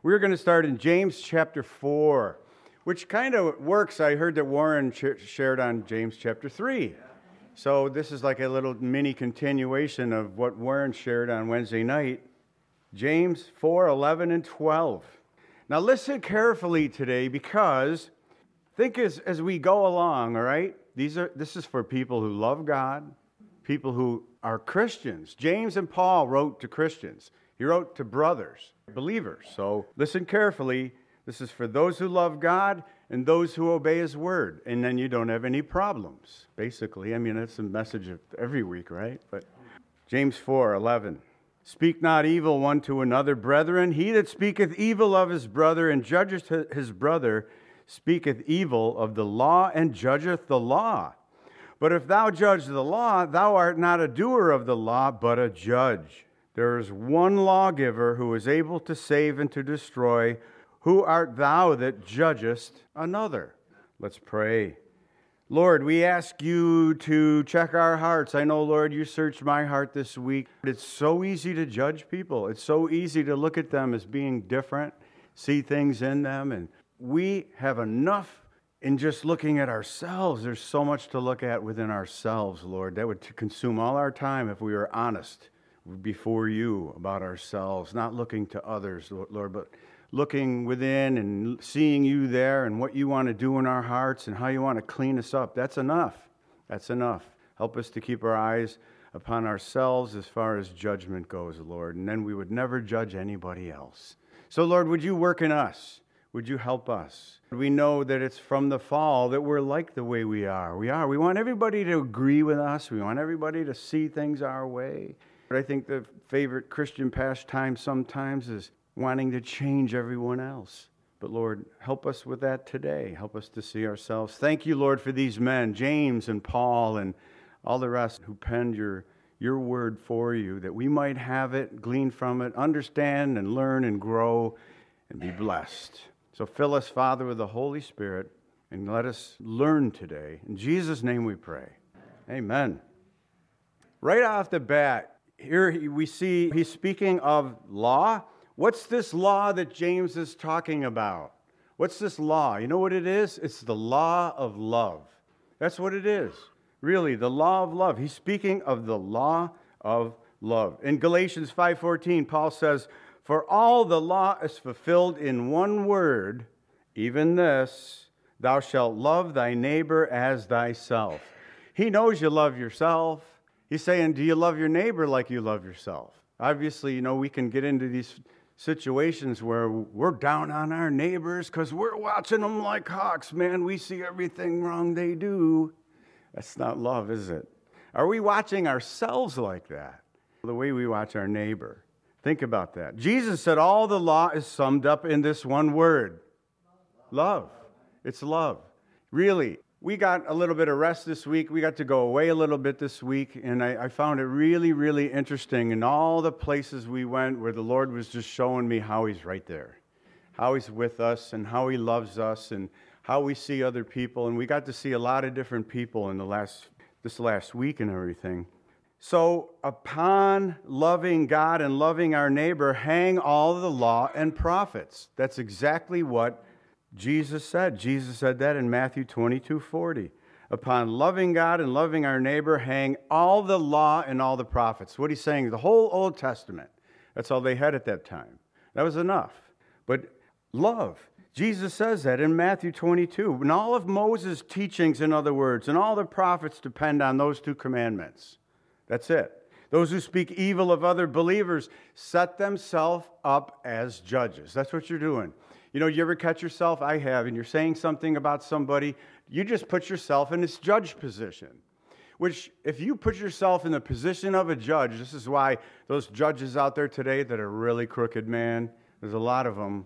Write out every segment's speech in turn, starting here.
We're going to start in James chapter 4, which kind of works. I heard that Warren shared on James chapter 3. So this is like a little mini continuation of what Warren shared on Wednesday night. James 4, 11, and 12. Now listen carefully today, because think as we go along, all right? This is for people who love God, people who are Christians. James and Paul wrote to Christians. He wrote to brothers, believers. So listen carefully. This is for those who love God and those who obey His word. And then you don't have any problems, basically. I mean, that's the message of every week, right? But James 4, 11. Speak not evil one to another, brethren. He that speaketh evil of his brother and judgeth his brother speaketh evil of the law and judgeth the law. But if thou judge the law, thou art not a doer of the law, but a judge. There is one lawgiver who is able to save and to destroy. Who art thou that judgest another? Let's pray. Lord, we ask you to check our hearts. I know, Lord, you searched my heart this week. It's so easy to judge people. It's so easy to look at them as being different, see things in them. And we have enough in just looking at ourselves. There's so much to look at within ourselves, Lord. That would consume all our time if we were honest before you about ourselves, not looking to others, Lord, but looking within and seeing you there and what you want to do in our hearts and how you want to clean us up. That's enough. That's enough. Help us to keep our eyes upon ourselves as far as judgment goes, Lord, and then we would never judge anybody else. So, Lord, would you work in us? Would you help us? We know that it's from the fall that we're like the way we are. We want everybody to agree with us. We want everybody to see things our way. But I think the favorite Christian pastime sometimes is wanting to change everyone else. But Lord, help us with that today. Help us to see ourselves. Thank you, Lord, for these men, James and Paul and all the rest who penned your word for you, that we might have it, glean from it, understand and learn and grow and be blessed. So fill us, Father, with the Holy Spirit, and let us learn today. In Jesus' name we pray. Amen. Right off the bat, here we see he's speaking of law. What's this law that James is talking about? What's this law? You know what it is? It's the law of love. That's what it is. Really, the law of love. He's speaking of the law of love. In Galatians 5:14, Paul says, "For all the law is fulfilled in one word, even this, thou shalt love thy neighbor as thyself." He knows you love yourself. He's saying, do you love your neighbor like you love yourself? Obviously, we can get into these situations where we're down on our neighbors because we're watching them like hawks, man. We see everything wrong they do. That's not love, is it? Are we watching ourselves like that? The way we watch our neighbor. Think about that. Jesus said all the law is summed up in this one word. Love. It's love. Really. We got a little bit of rest this week. We got to go away a little bit this week, and I found it really, really interesting in all the places we went where the Lord was just showing me how He's right there, how He's with us and how He loves us and how we see other people. And we got to see a lot of different people in this last week and everything. So upon loving God and loving our neighbor hang all the law and prophets. That's exactly what Jesus said. Jesus said that in Matthew 22:40. Upon loving God and loving our neighbor hang all the law and all the prophets. What he's saying, the whole Old Testament. That's all they had at that time. That was enough. But love, Jesus says that in Matthew 22. And all of Moses' teachings, in other words, and all the prophets depend on those two commandments. That's it. Those who speak evil of other believers set themselves up as judges. That's what you're doing. You ever catch yourself? I have, and you're saying something about somebody, you just put yourself in this judge position. Which, if you put yourself in the position of a judge, this is why those judges out there today that are really crooked, man, there's a lot of them.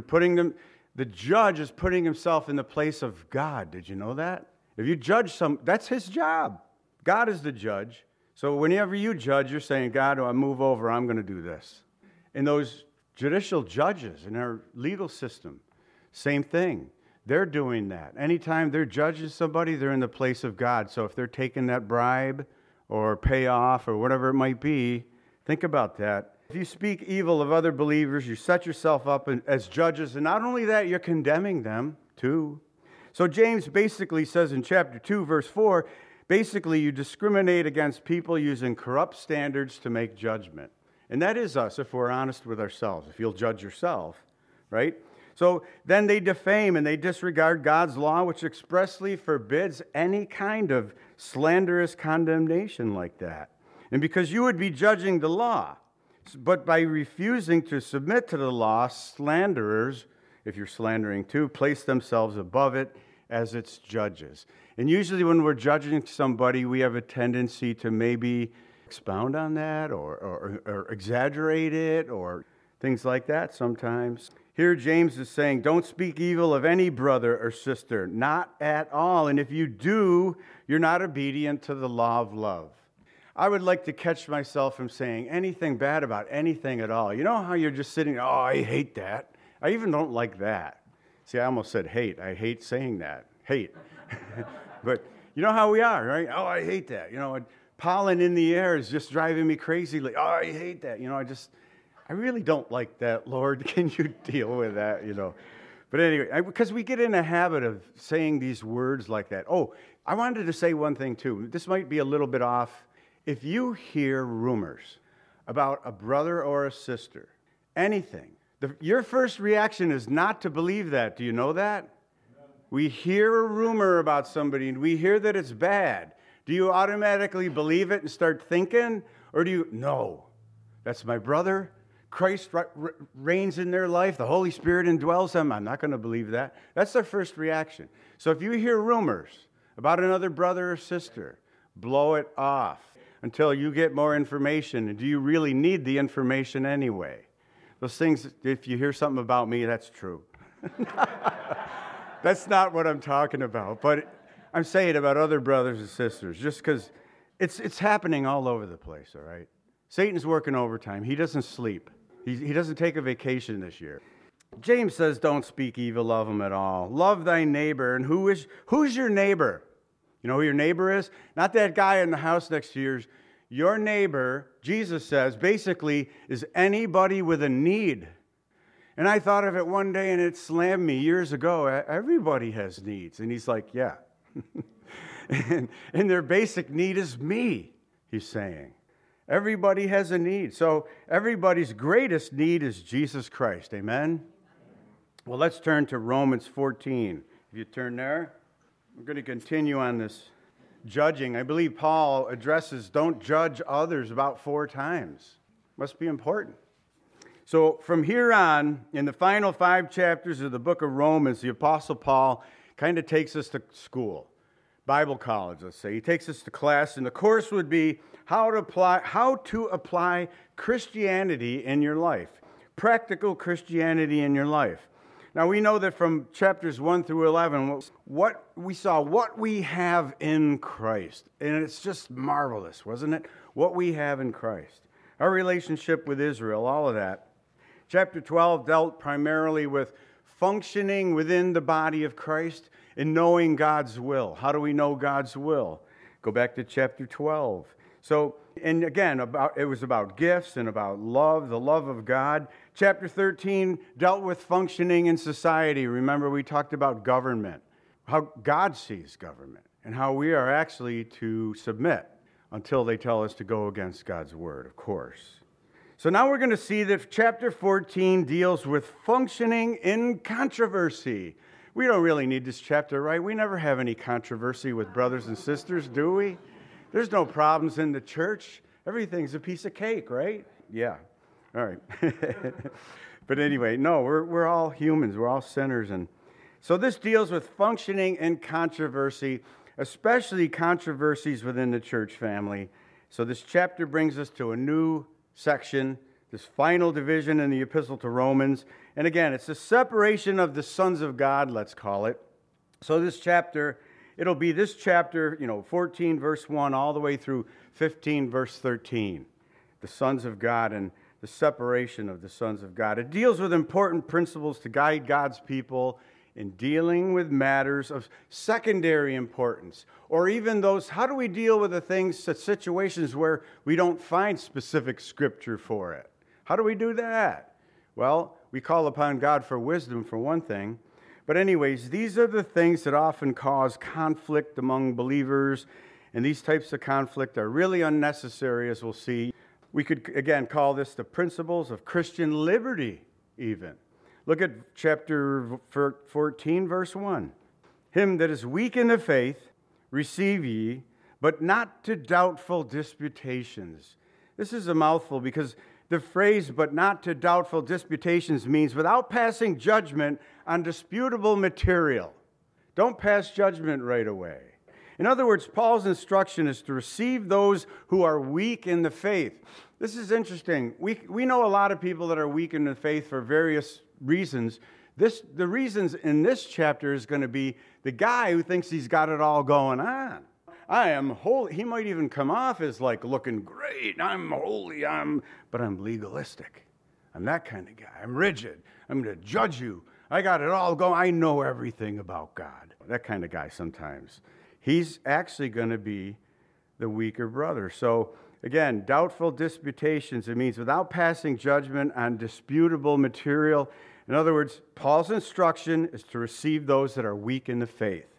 The judge is putting himself in the place of God. Did you know that? If you judge that's his job. God is the judge. So whenever you judge, you're saying, God, I move over, I'm going to do this. And those judicial judges in our legal system, same thing. They're doing that. Anytime they're judging somebody, they're in the place of God. So if they're taking that bribe or payoff or whatever it might be, think about that. If you speak evil of other believers, you set yourself up as judges, and not only that, you're condemning them too. So James basically says in chapter 2, verse 4, basically you discriminate against people using corrupt standards to make judgment. And that is us if we're honest with ourselves, if you'll judge yourself, right? So then they defame and they disregard God's law, which expressly forbids any kind of slanderous condemnation like that. And because you would be judging the law, but by refusing to submit to the law, slanderers, if you're slandering too, place themselves above it as its judges. And usually when we're judging somebody, we have a tendency to maybe expound on that or exaggerate it or things like that sometimes. Here James is saying, don't speak evil of any brother or sister, not at all. And if you do, you're not obedient to the law of love. I would like to catch myself from saying anything bad about anything at all. You know how you're just sitting, oh, I hate that. I even don't like that. See, I almost said hate. I hate saying that. Hate. But you know how we are, right? Oh, I hate that. You know, pollen in the air is just driving me crazy. Like, oh, I hate that. You know, I really don't like that, Lord. Can you deal with that, you know? But anyway, because we get in a habit of saying these words like that. Oh, I wanted to say one thing, too. This might be a little bit off. If you hear rumors about a brother or a sister, anything, your first reaction is not to believe that. Do you know that? We hear a rumor about somebody, and we hear that it's bad. Do you automatically believe it and start thinking? Or do you, no, that's my brother. Christ reigns in their life. The Holy Spirit indwells them. I'm not going to believe that. That's their first reaction. So if you hear rumors about another brother or sister, blow it off until you get more information. And do you really need the information anyway? Those things, if you hear something about me, that's true. That's not what I'm talking about. But I'm saying about other brothers and sisters, just because it's happening all over the place, all right? Satan's working overtime. He doesn't sleep. He doesn't take a vacation this year. James says, don't speak evil of him at all. Love thy neighbor. And who's your neighbor? You know who your neighbor is? Not that guy in the house next to yours. Your neighbor, Jesus says, basically is anybody with a need. And I thought of it one day and it slammed me years ago. Everybody has needs. And he's like, yeah. and their basic need is me, he's saying. Everybody has a need. So everybody's greatest need is Jesus Christ. Amen? Well, let's turn to Romans 14. If you turn there, we're going to continue on this judging. I believe Paul addresses don't judge others about 4 times. Must be important. So from here on, in the final 5 chapters of the book of Romans, the Apostle Paul kind of takes us to school. Bible college, let's say. He takes us to class, and the course would be how to apply Christianity in your life, practical Christianity in your life. Now, we know that from chapters 1 through 11, what we have in Christ. And it's just marvelous, wasn't it? What we have in Christ. Our relationship with Israel, all of that. Chapter 12 dealt primarily with functioning within the body of Christ and knowing God's will. How do we know God's will? Go back to chapter 12. So, and again, it was about gifts and about love, the love of God. Chapter 13 dealt with functioning in society. Remember, we talked about government, how God sees government, and how we are actually to submit until they tell us to go against God's word, of course. So now we're going to see that chapter 14 deals with functioning in controversy. We don't really need this chapter, right? We never have any controversy with brothers and sisters, do we? There's no problems in the church. Everything's a piece of cake, right? Yeah. All right. But anyway, no, we're all humans. We're all sinners. And so this deals with functioning in controversy, especially controversies within the church family. So this chapter brings us to a new section, this final division in the epistle to Romans. And again, it's the separation of the sons of God, let's call it. So this chapter, it'll be this chapter, 14 verse 1 all the way through 15 verse 13. The sons of God and the separation of the sons of God. It deals with important principles to guide God's people in dealing with matters of secondary importance, or even those, how do we deal with the things, situations where we don't find specific scripture for it? How do we do that? Well, we call upon God for wisdom, for one thing. But anyways, these are the things that often cause conflict among believers, and these types of conflict are really unnecessary, as we'll see. We could, again, call this the principles of Christian liberty, even. Look at chapter 14, verse 1. Him that is weak in the faith, receive ye, but not to doubtful disputations. This is a mouthful because the phrase, but not to doubtful disputations, means without passing judgment on disputable material. Don't pass judgment right away. In other words, Paul's instruction is to receive those who are weak in the faith. This is interesting. We know a lot of people that are weak in the faith for various reasons. The reasons in this chapter is going to be the guy who thinks he's got it all going on. I am holy. He might even come off as like looking great. I'm holy, but I'm legalistic. I'm that kind of guy. I'm rigid. I'm going to judge you. I got it all going. I know everything about God. That kind of guy sometimes. He's actually going to be the weaker brother. So again, doubtful disputations, it means without passing judgment on disputable material. In other words, Paul's instruction is to receive those that are weak in the faith.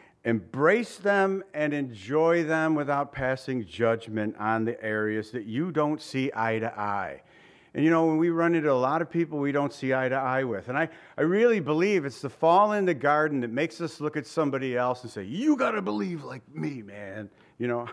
Embrace them and enjoy them without passing judgment on the areas that you don't see eye to eye. And you know, when we run into a lot of people we don't see eye to eye with, and I really believe it's the fall in the garden that makes us look at somebody else and say, you got to believe like me, man. You know,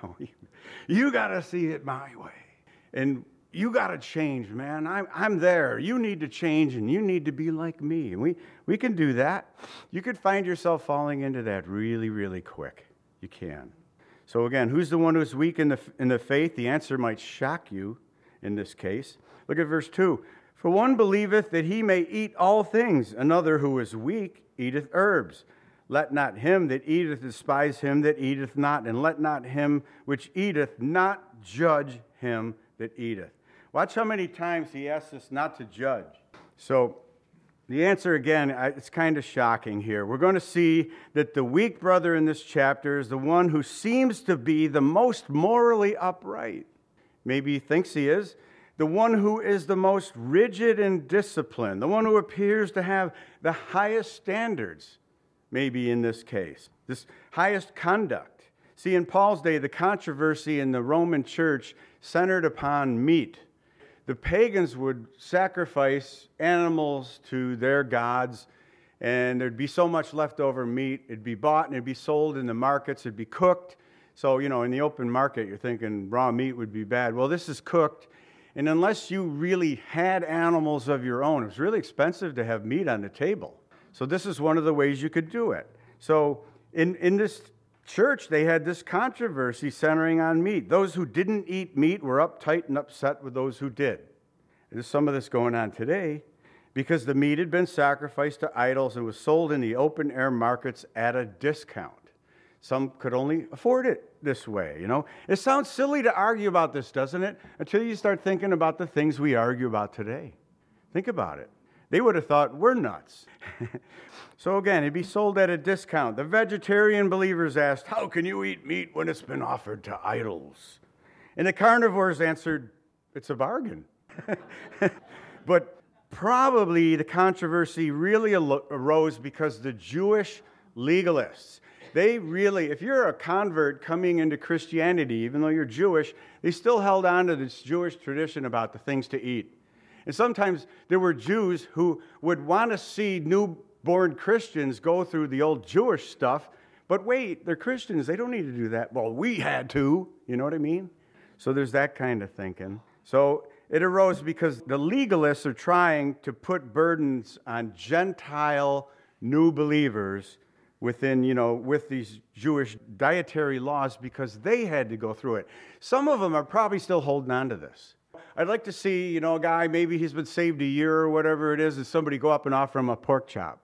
you got to see it my way. And you got to change, man. I'm there. You need to change, and you need to be like me. And we can do that. You could find yourself falling into that really, really quick. You can. So again, who's the one who's weak in the faith? The answer might shock you in this case. Look at verse 2. For one believeth that he may eat all things, another who is weak eateth herbs. Let not him that eateth despise him that eateth not, and let not him which eateth not judge him that eateth. Watch how many times he asks us not to judge. So the answer, again, it's kind of shocking here. We're going to see that the weak brother in this chapter is the one who seems to be the most morally upright. Maybe he thinks he is. The one who is the most rigid in discipline. The one who appears to have the highest standards, maybe in this case. This highest conduct. See, in Paul's day, the controversy in the Roman church centered upon meat. The pagans would sacrifice animals to their gods, and there'd be so much leftover meat. It'd be bought and it'd be sold in the markets. It'd be cooked. So, you know, in the open market, you're thinking raw meat would be bad. Well, this is cooked. And unless you really had animals of your own, it was really expensive to have meat on the table. So this is one of the ways you could do it. So in this church, they had this controversy centering on meat. Those who didn't eat meat were uptight and upset with those who did. There's some of this going on today because the meat had been sacrificed to idols and was sold in the open air markets at a discount. Some could only afford it this way, you know. It sounds silly to argue about this, doesn't it? Until you start thinking about the things we argue about today. Think about it. They would have thought we're nuts. So again, it'd be sold at a discount. The vegetarian believers asked, how can you eat meat when it's been offered to idols? And the carnivores answered, it's a bargain. But probably the controversy really arose because the Jewish legalists, they really, if you're a convert coming into Christianity, even though you're Jewish, they still held on to this Jewish tradition about the things to eat. And sometimes there were Jews who would want to see newborn Christians go through the old Jewish stuff, but wait, they're Christians, they don't need to do that. Well, we had to, you know what I mean? So there's that kind of thinking. So it arose because the legalists are trying to put burdens on Gentile new believers within, you know, with these Jewish dietary laws because they had to go through it. Some of them are probably still holding on to this. I'd like to see, you know, a guy, maybe he's been saved a year or whatever it is, and somebody go up and offer him a pork chop.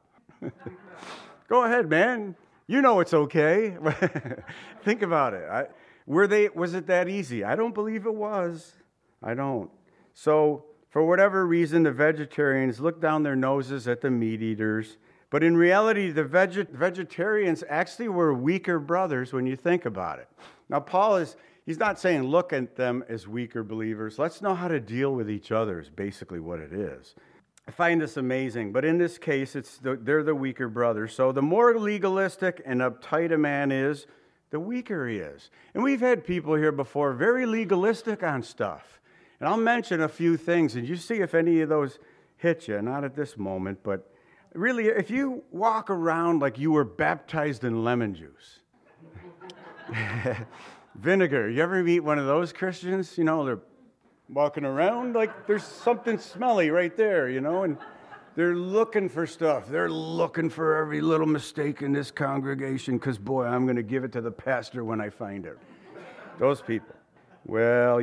Go ahead, man. You know it's okay. Think about it. Was it that easy? I don't believe it was. I don't. So, for whatever reason, the vegetarians looked down their noses at the meat eaters. But in reality, the vegetarians actually were weaker brothers when you think about it. Now, Paul He's not saying look at them as weaker believers. Let's know how to deal with each other is basically what it is. I find this amazing, but in this case, they're the weaker brother. So the more legalistic and uptight a man is, the weaker he is. And we've had people here before very legalistic on stuff. And I'll mention a few things, and you see if any of those hit you. Not at this moment, but really, if you walk around like you were baptized in lemon juice, vinegar, you ever meet one of those Christians? You know, they're walking around like there's something smelly right there, you know, and they're looking for stuff. They're looking for every little mistake in this congregation because, boy, I'm going to give it to the pastor when I find it. Those people. Well,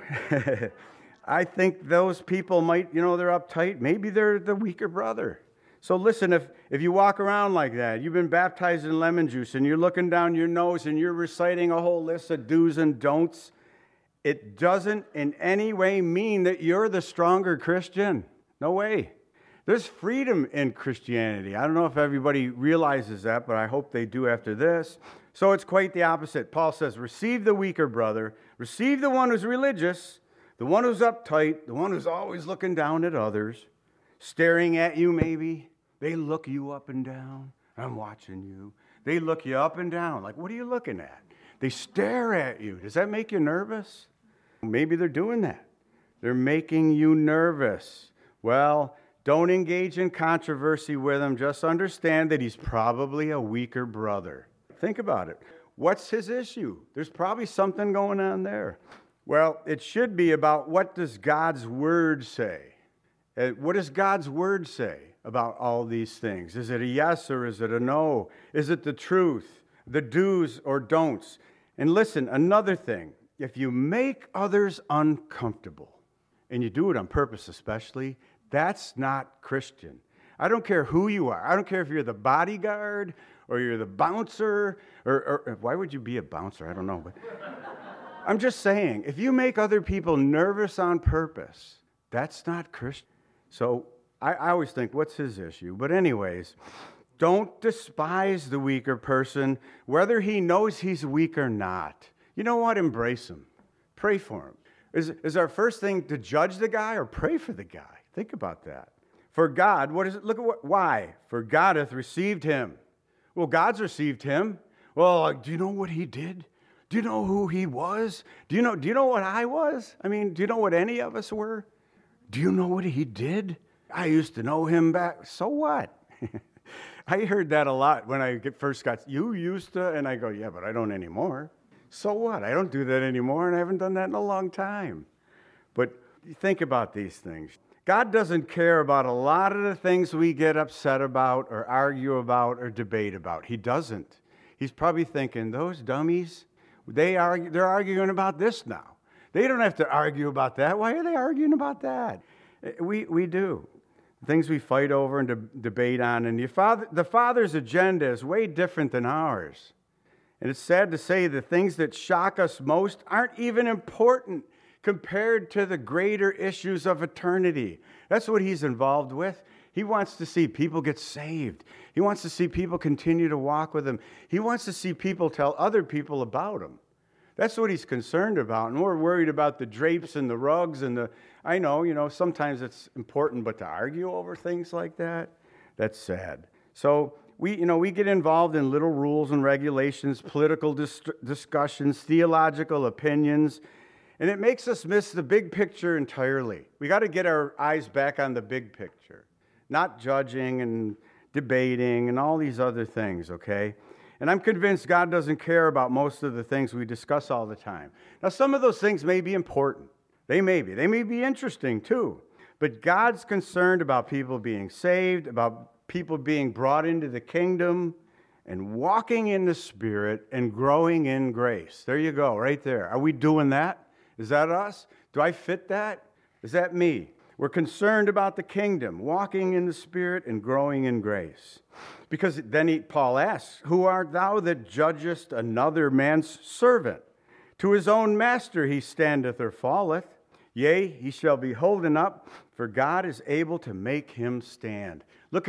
I think those people might, you know, they're uptight. Maybe they're the weaker brother. So listen, if you walk around like that, you've been baptized in lemon juice and you're looking down your nose and you're reciting a whole list of do's and don'ts, it doesn't in any way mean that you're the stronger Christian. No way. There's freedom in Christianity. I don't know if everybody realizes that, but I hope they do after this. So it's quite the opposite. Paul says, receive the weaker brother, receive the one who's religious, the one who's uptight, the one who's always looking down at others, staring at you maybe. They look you up and down. I'm watching you. They look you up and down. Like, what are you looking at? They stare at you. Does that make you nervous? Maybe they're doing that. They're making you nervous. Well, don't engage in controversy with him. Just understand that he's probably a weaker brother. Think about it. What's his issue? There's probably something going on there. Well, it should be about what does God's word say? What does God's word say about all these things? Is it a yes or is it a no? Is it the truth, the do's or don'ts? And listen, another thing. If you make others uncomfortable, and you do it on purpose especially, that's not Christian. I don't care who you are. I don't care if you're the bodyguard or you're the bouncer, or why would you be a bouncer? I don't know. But I'm just saying, if you make other people nervous on purpose, that's not Christian. So I always think, what's his issue? But anyways, don't despise the weaker person, whether he knows he's weak or not. You know what? Embrace him. Pray for him. Is our first thing to judge the guy or pray for the guy? Think about that. For God, what is it? Look at why? For God hath received him. Well, God's received him. Well, do you know what he did? Do you know who he was? Do you know what I was? I mean, do you know what any of us were? Do you know what he did? I used to know him back. So what? I heard that a lot when I first got, you used to, and I go, yeah, but I don't anymore. So what? I don't do that anymore, and I haven't done that in a long time. But think about these things. God doesn't care about a lot of the things we get upset about or argue about or debate about. He doesn't. He's probably thinking, those dummies, they're arguing about this now. They don't have to argue about that. Why are they arguing about that? We do. Things we fight over and debate on. And the Father's agenda is way different than ours. And it's sad to say the things that shock us most aren't even important compared to the greater issues of eternity. That's what he's involved with. He wants to see people get saved. He wants to see people continue to walk with him. He wants to see people tell other people about him. That's what he's concerned about. And we're worried about the drapes and the rugs and I know, sometimes it's important, but to argue over things like that, that's sad. So we get involved in little rules and regulations, political discussions, theological opinions, and it makes us miss the big picture entirely. We got to get our eyes back on the big picture, not judging and debating and all these other things, okay? And I'm convinced God doesn't care about most of the things we discuss all the time. Now, some of those things may be important. They may be interesting too. But God's concerned about people being saved, about people being brought into the kingdom and walking in the Spirit and growing in grace. There you go, right there. Are we doing that? Is that us? Do I fit that? Is that me? We're concerned about the kingdom, walking in the Spirit and growing in grace. Because then Paul asks, who art thou that judgest another man's servant? To his own master he standeth or falleth. Yea, he shall be holden up, for God is able to make him stand.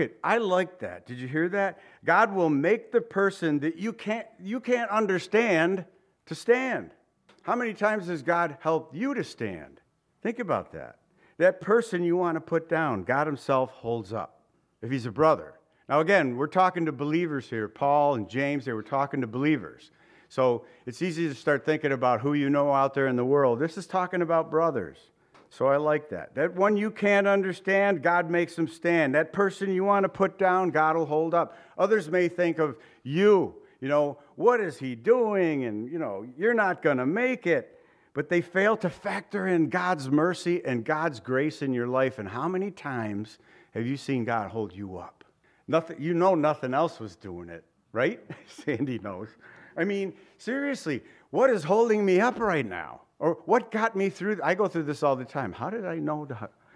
I like that. Did you hear that? God will make the person that you can't understand to stand. How many times has God helped you to stand? Think about that. That person you want to put down, God himself holds up, if he's a brother. Now again, we're talking to believers here. Paul and James, they were talking to believers. So it's easy to start thinking about who you know out there in the world. This is talking about brothers. So I like that. That one you can't understand, God makes them stand. That person you want to put down, God will hold up. Others may think of you, what is he doing? And, you're not going to make it. But they fail to factor in God's mercy and God's grace in your life. And how many times have you seen God hold you up? Nothing else was doing it, right? Sandy knows. I mean, seriously, what is holding me up right now? Or what got me through? I go through this all the time. How did I know?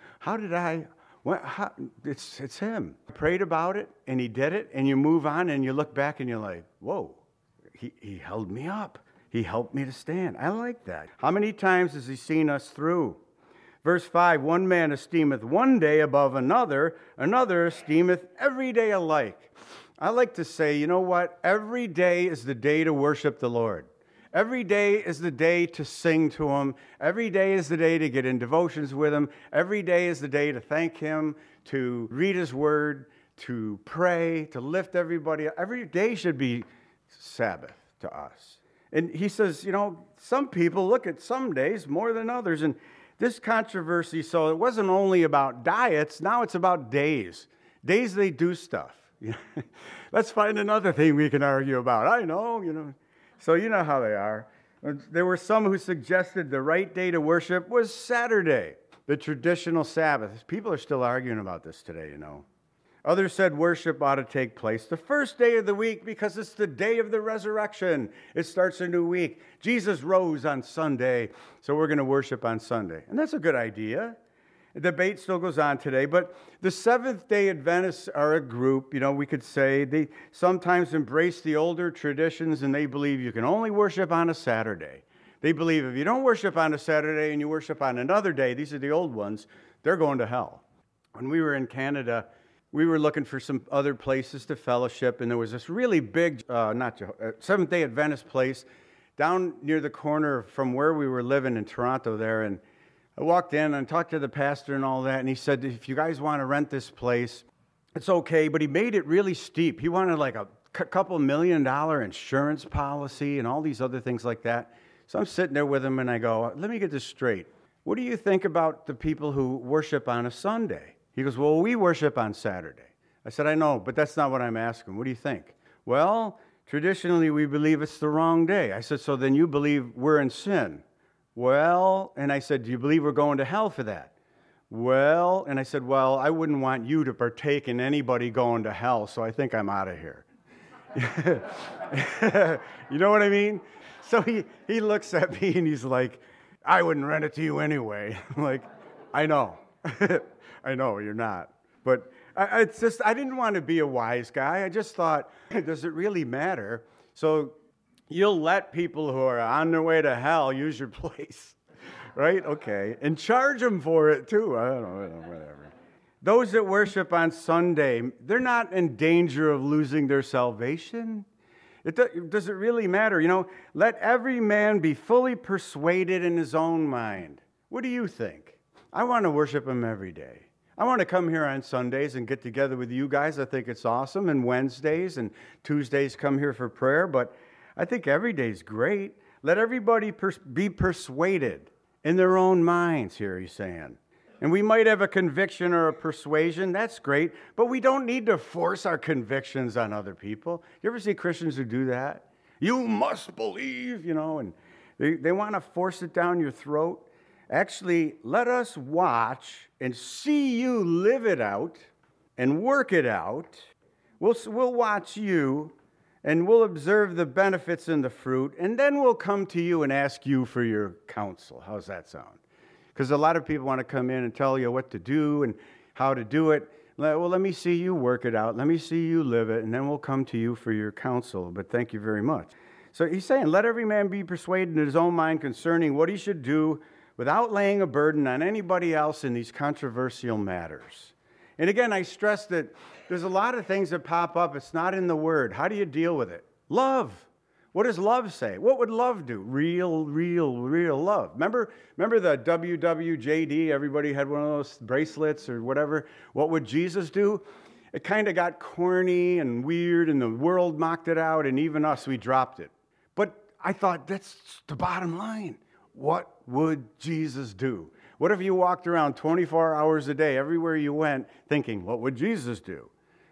It's him. I prayed about it, and he did it, and you move on, and you look back, and you're like, whoa, he held me up. He helped me to stand. I like that. How many times has he seen us through? Verse 5, one man esteemeth one day above another, another esteemeth every day alike. I like to say, you know what? Every day is the day to worship the Lord. Every day is the day to sing to him. Every day is the day to get in devotions with him. Every day is the day to thank him, to read his word, to pray, to lift everybody up. Every day should be Sabbath to us. And he says, some people look at some days more than others. And this controversy, so it wasn't only about diets, now it's about days. Days they do stuff. Let's find another thing we can argue about. I know, So you know how they are. There were some who suggested the right day to worship was Saturday, the traditional Sabbath. People are still arguing about this today, Others said worship ought to take place the first day of the week because it's the day of the resurrection. It starts a new week. Jesus rose on Sunday, so we're going to worship on Sunday. And that's a good idea. The debate still goes on today, but the Seventh-day Adventists are a group, we could say. They sometimes embrace the older traditions, and they believe you can only worship on a Saturday. They believe if you don't worship on a Saturday and you worship on another day, these are the old ones, they're going to hell. When we were in Canada, we were looking for some other places to fellowship, and there was this really big, Seventh-day Adventist place down near the corner from where we were living in Toronto there, and I walked in and talked to the pastor and all that, and he said, if you guys want to rent this place, it's okay, but he made it really steep. He wanted like a couple $1 million insurance policy and all these other things like that. So I'm sitting there with him, and I go, let me get this straight. What do you think about the people who worship on a Sunday? He goes, well, we worship on Saturday. I said, I know, but that's not what I'm asking. What do you think? Well, traditionally, we believe it's the wrong day. I said, so then you believe we're in sin. Well, and I said, do you believe we're going to hell for that? Well, and I said, well, I wouldn't want you to partake in anybody going to hell, so I think I'm out of here. You know what I mean? So he looks at me and he's like, I wouldn't rent it to you anyway. I'm like, I know. I know, you're not. But I didn't want to be a wise guy. I just thought, does it really matter? So you'll let people who are on their way to hell use your place, right? Okay. And charge them for it, too. I don't know, whatever. Those that worship on Sunday, they're not in danger of losing their salvation. Does it really matter? Let every man be fully persuaded in his own mind. What do you think? I want to worship him every day. I want to come here on Sundays and get together with you guys. I think it's awesome. And Wednesdays and Tuesdays come here for prayer. But I think every day is great. Let everybody be persuaded in their own minds, here he's saying. And we might have a conviction or a persuasion. That's great. But we don't need to force our convictions on other people. You ever see Christians who do that? You must believe, and they want to force it down your throat. Actually, let us watch and see you live it out and work it out. We'll watch you, and we'll observe the benefits and the fruit, and then we'll come to you and ask you for your counsel. How's that sound? Because a lot of people want to come in and tell you what to do and how to do it. Well, let me see you work it out. Let me see you live it, and then we'll come to you for your counsel. But thank you very much. So he's saying, let every man be persuaded in his own mind concerning what he should do without laying a burden on anybody else in these controversial matters. And again, I stress that there's a lot of things that pop up. It's not in the Word. How do you deal with it? Love. What does love say? What would love do? Real love. Remember the WWJD? Everybody had one of those bracelets or whatever. What would Jesus do? It kind of got corny and weird, and the world mocked it out, and even us, we dropped it. But I thought, that's the bottom line. What would Jesus do? What if you walked around 24 hours a day, everywhere you went, thinking, what would Jesus do?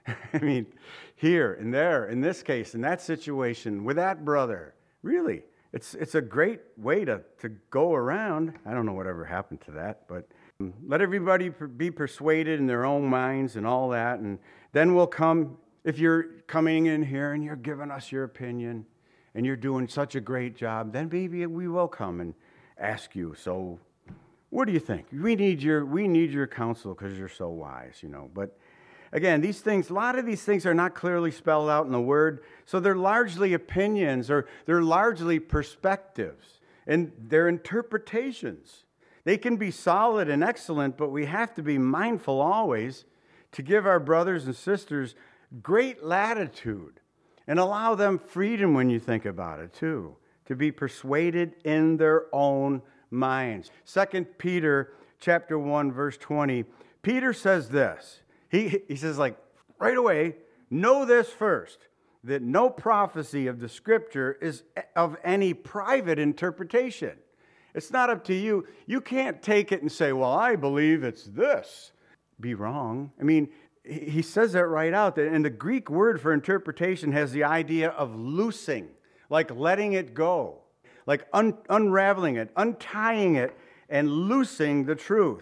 I mean, here and there, in this case, in that situation, with that brother. Really, it's a great way to go around. I don't know whatever happened to that, but let everybody be persuaded in their own minds and all that. And then we'll come, if you're coming in here and you're giving us your opinion and you're doing such a great job, then maybe we will come and ask you, so what do you think? We need your counsel because you're so wise, But again, a lot of these things are not clearly spelled out in the Word, so they're largely opinions or they're largely perspectives, and they're interpretations. They can be solid and excellent, but we have to be mindful always to give our brothers and sisters great latitude and allow them freedom when you think about it too, to be persuaded in their own minds. 2 Peter chapter 1, verse 20, Peter says this. He says, right away, know this first, that no prophecy of the Scripture is of any private interpretation. It's not up to you. You can't take it and say, well, I believe it's this. Be wrong. I mean, he says that right out. And the Greek word for interpretation has the idea of loosing, like letting it go, like unraveling it, untying it, and loosing the truth.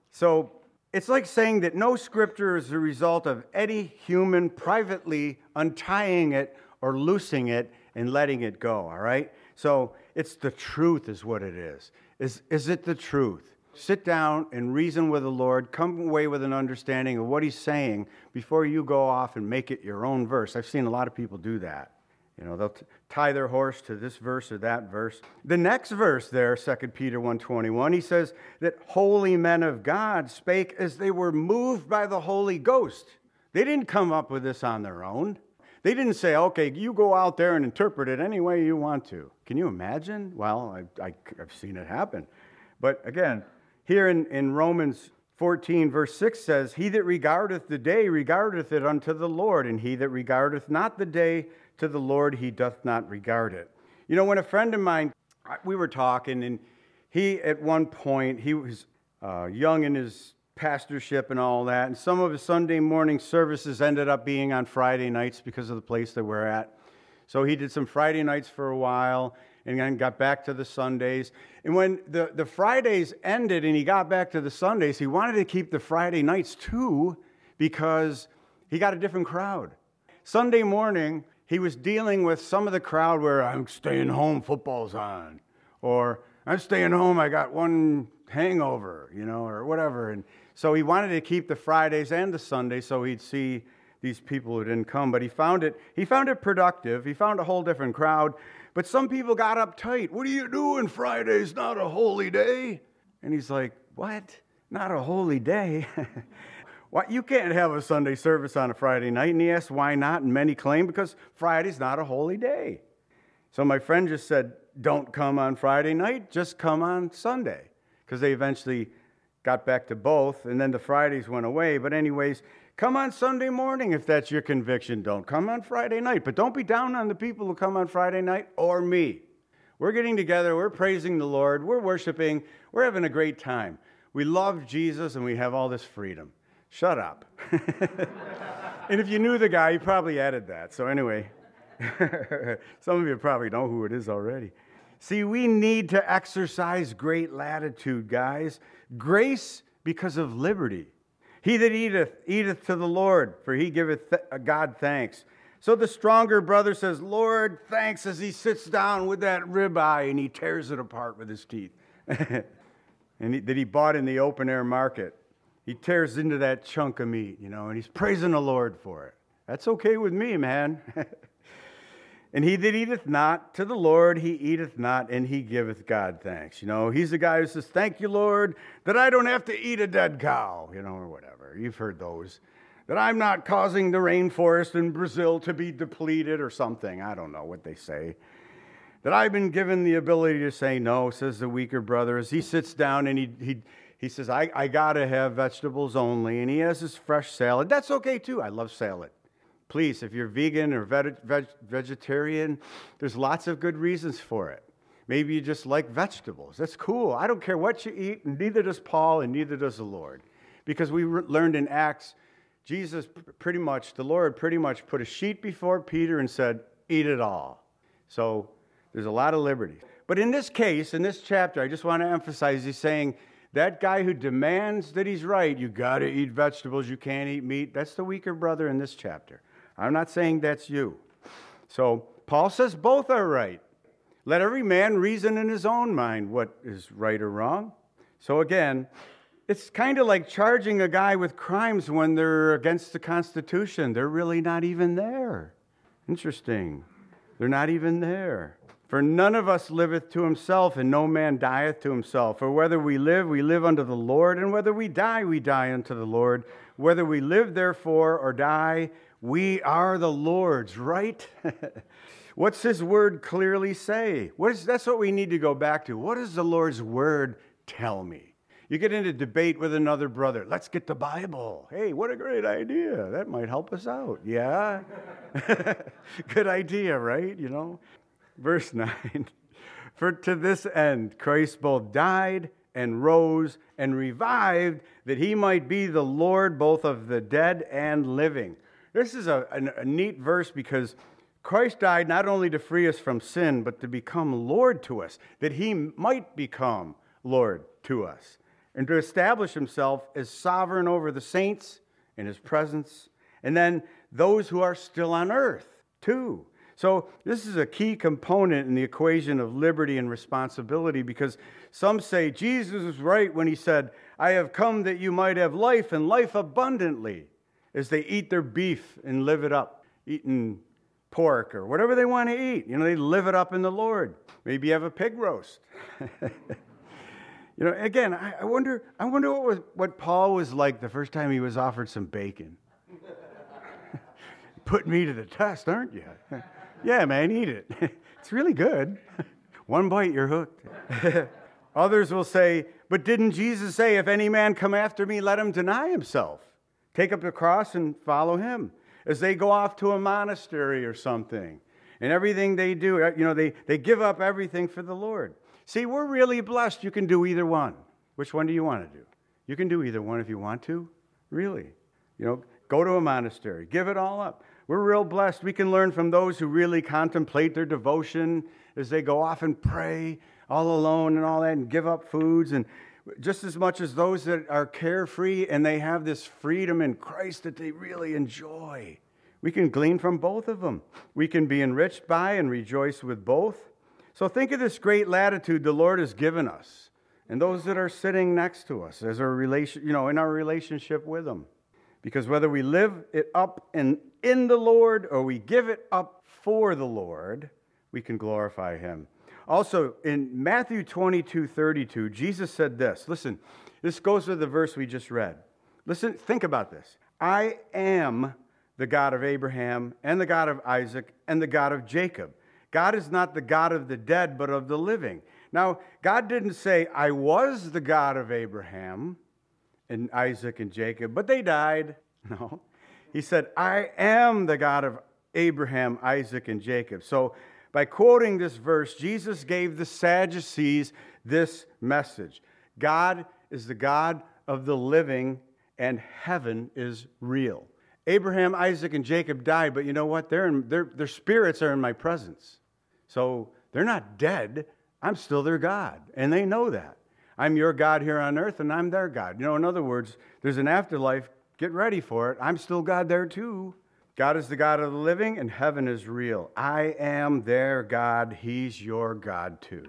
So it's like saying that no Scripture is the result of any human privately untying it or loosing it and letting it go, all right? So it's the truth is what it is. Is it the truth? Sit down and reason with the Lord. Come away with an understanding of what He's saying before you go off and make it your own verse. I've seen a lot of people do that. They'll tie their horse to this verse or that verse. The next verse there, 2 Peter 1:21, he says that holy men of God spake as they were moved by the Holy Ghost. They didn't come up with this on their own. They didn't say, okay, you go out there and interpret it any way you want to. Can you imagine? Well, I've seen it happen. But again, here in Romans 14, verse 6 says, he that regardeth the day regardeth it unto the Lord, and he that regardeth not the day to the Lord, he doth not regard it. When a friend of mine, we were talking, and he, at one point, he was young in his pastorship and all that, and some of his Sunday morning services ended up being on Friday nights because of the place that we're at. So he did some Friday nights for a while, and then got back to the Sundays. And when the Fridays ended and he got back to the Sundays, he wanted to keep the Friday nights too, because he got a different crowd. Sunday morning, he was dealing with some of the crowd where I'm staying home, football's on. Or I'm staying home, I got one hangover, or whatever. And so he wanted to keep the Fridays and the Sundays so he'd see these people who didn't come. But he found it productive. He found a whole different crowd. But some people got uptight. What are you doing? Friday's not a holy day. And he's like, what? Not a holy day? What? You can't have a Sunday service on a Friday night. And he asked why not, and many claim because Friday's not a holy day. So my friend just said, don't come on Friday night, just come on Sunday. Because they eventually got back to both, and then the Fridays went away. But anyways, come on Sunday morning if that's your conviction. Don't come on Friday night. But don't be down on the people who come on Friday night or me. We're getting together. We're praising the Lord. We're worshiping. We're having a great time. We love Jesus, and we have all this freedom. Shut up. And if you knew the guy, you probably added that. So anyway, some of you probably know who it is already. See, we need to exercise great latitude, guys. Grace because of liberty. He that eateth, eateth to the Lord, for he giveth God thanks. So the stronger brother says, Lord, thanks, as he sits down with that ribeye and he tears it apart with his teeth. That he bought in the open air market. He tears into that chunk of meat, and he's praising the Lord for it. That's okay with me, man. And he that eateth not to the Lord, he eateth not, and he giveth God thanks. He's the guy who says, thank you, Lord, that I don't have to eat a dead cow, or whatever. You've heard those. that I'm not causing the rainforest in Brazil to be depleted or something. I don't know what they say. That I've been given the ability to say no, says the weaker brother, as he sits down and he says, I got to have vegetables only, and he has his fresh salad. That's okay, too. I love salad. Please, if you're vegan or vegetarian, there's lots of good reasons for it. Maybe you just like vegetables. That's cool. I don't care what you eat, and neither does Paul, and neither does the Lord. Because we learned in Acts, the Lord pretty much put a sheet before Peter and said, eat it all. So there's a lot of liberty. But in this case, in this chapter, I just want to emphasize, he's saying, that guy who demands that he's right, you got to eat vegetables, you can't eat meat, that's the weaker brother in this chapter. I'm not saying that's you. So Paul says both are right. Let every man reason in his own mind what is right or wrong. So again, it's kind of like charging a guy with crimes when they're against the Constitution. They're really not even there. Interesting. They're not even there. For none of us liveth to himself, and no man dieth to himself. For whether we live unto the Lord, and whether we die unto the Lord. Whether we live, therefore, or die, we are the Lord's, right? What's his word clearly say? That's what we need to go back to. What does the Lord's word tell me? You get into debate with another brother. Let's get the Bible. Hey, what a great idea. That might help us out. Yeah? Good idea, right? Verse 9. For to this end Christ both died and rose and revived, that he might be the Lord both of the dead and living. This is a neat verse because Christ died not only to free us from sin, but to become Lord to us, that he might become Lord to us, and to establish himself as sovereign over the saints in his presence, and then those who are still on earth too. So this is a key component in the equation of liberty and responsibility, because some say Jesus was right when he said, I have come that you might have life and life abundantly, as they eat their beef and live it up, eating pork or whatever they want to eat. They live it up in the Lord. Maybe you have a pig roast. Again, I wonder what Paul was like the first time he was offered some bacon. Put me to the test, aren't you? Yeah, man, eat it. It's really good. One bite, you're hooked. Others will say, but didn't Jesus say, if any man come after me, let him deny himself, take up the cross and follow him? As they go off to a monastery or something, and everything they do, they give up everything for the Lord. See, we're really blessed. You can do either one. Which one do you want to do? You can do either one if you want to. Really. Go to a monastery. Give it all up. We're real blessed. We can learn from those who really contemplate their devotion as they go off and pray all alone and all that and give up foods, and just as much as those that are carefree and they have this freedom in Christ that they really enjoy. We can glean from both of them. We can be enriched by and rejoice with both. So think of this great latitude the Lord has given us, and those that are sitting next to us as our in our relationship with Him. Because whether we live it up in the Lord or we give it up for the Lord, we can glorify Him. Also, in Matthew 22:32, Jesus said this. Listen, this goes with the verse we just read. Listen, think about this. I am the God of Abraham and the God of Isaac and the God of Jacob. God is not the God of the dead, but of the living. Now, God didn't say, I was the God of Abraham and Isaac and Jacob, but they died. No. He said, I am the God of Abraham, Isaac, and Jacob. So by quoting this verse, Jesus gave the Sadducees this message. God is the God of the living, and heaven is real. Abraham, Isaac, and Jacob died, but you know what? Their spirits are in my presence. So they're not dead. I'm still their God, and they know that. I'm your God here on earth, and I'm their God. In other words, there's an afterlife. Get ready for it. I'm still God there too. God is the God of the living, and heaven is real. I am their God. He's your God too.